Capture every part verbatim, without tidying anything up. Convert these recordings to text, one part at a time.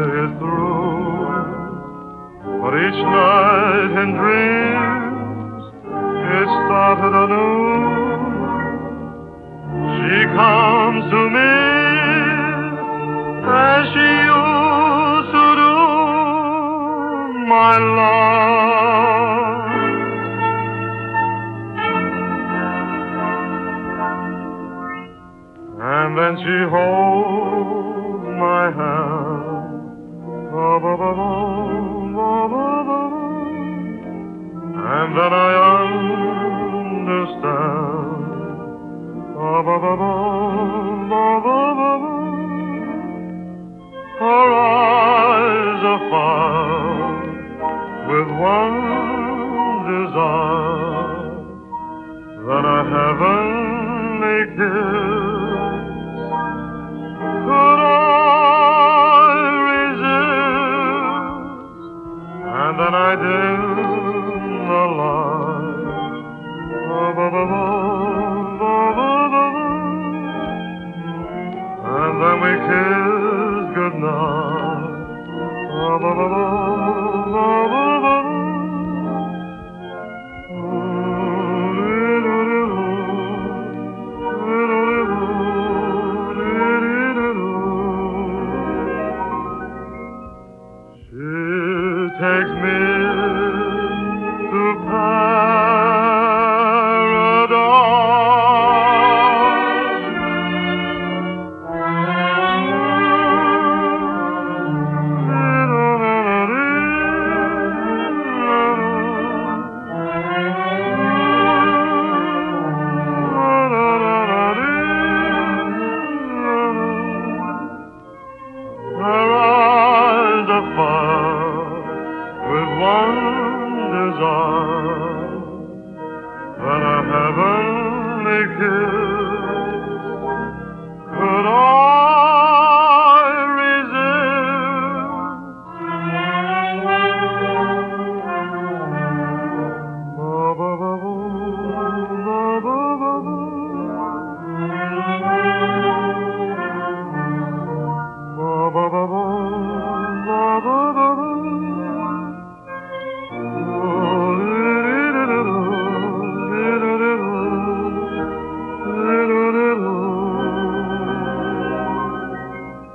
is through, but each night in dreams it started anew. She comes to me as she used to do, my love. And then she holds my hand, and then I understand. Her eyes are filled with one desire, that a heavenly kiss. Could I resist? And then I dim the light, and then we kiss goodnight. She takes me to her eyes are filled with one desire, that a heavenly kiss. Could I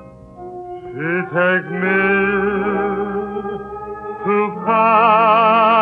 She takes me to paradise.